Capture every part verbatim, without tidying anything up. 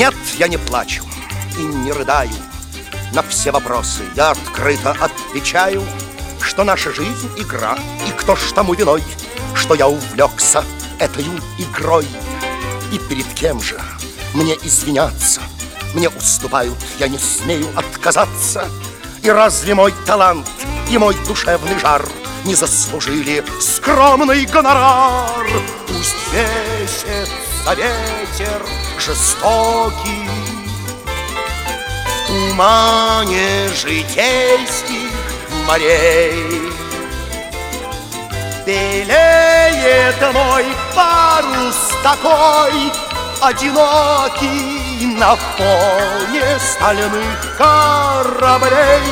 Нет, я не плачу и не рыдаю. На все вопросы я открыто отвечаю, что наша жизнь — игра, и кто ж тому виной, что я увлекся этой игрой. И перед кем же мне извиняться? Мне уступают, я не смею отказаться. И разве мой талант и мой душевный жар не заслужили скромный гонорар? Пусть бесится ветер жестокий в тумане житейских морей. Белеет мой парус такой одинокий на фоне стальных кораблей.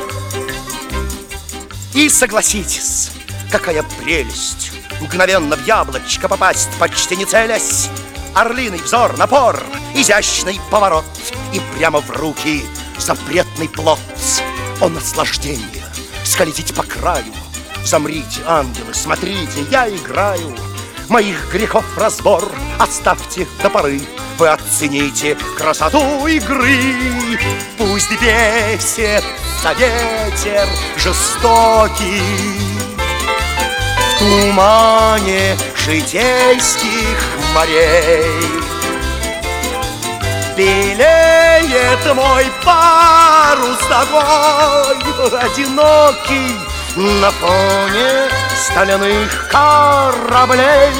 И согласитесь, какая прелесть мгновенно в яблочко попасть, почти не целясь. Орлиный взор, напор, изящный поворот, и прямо в руки запретный плод. О, наслаждение скользить по краю! Замрите, ангелы, смотрите, я играю. Моих грехов разбор оставьте до поры. Вы оцените красоту игры. Пусть бесится ветер жестокий в тумане житейских морей. Белеет мой парус такой одинокий на фоне стальных кораблей.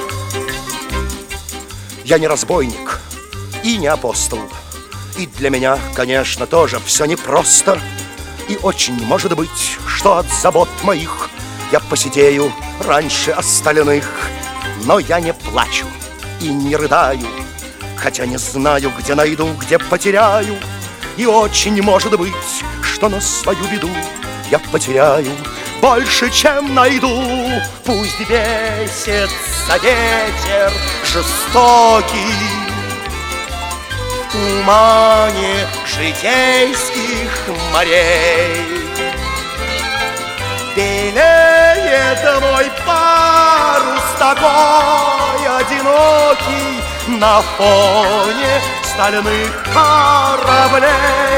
Я не разбойник и не апостол, и для меня, конечно, тоже все непросто. И очень может быть, что от забот моих я посидею раньше остальных. Но я не плачу и не рыдаю, хотя не знаю, где найду, где потеряю. И очень может быть, что на свою беду я потеряю больше, чем найду. Пусть бесится ветер жестокий в тумане житейских морей. Белеет мой парус такой одинокий на фоне стальных кораблей.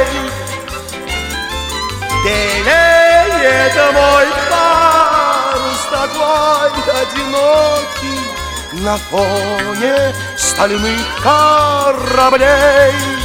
Белеет мой парус такой одинокий на фоне стальных кораблей.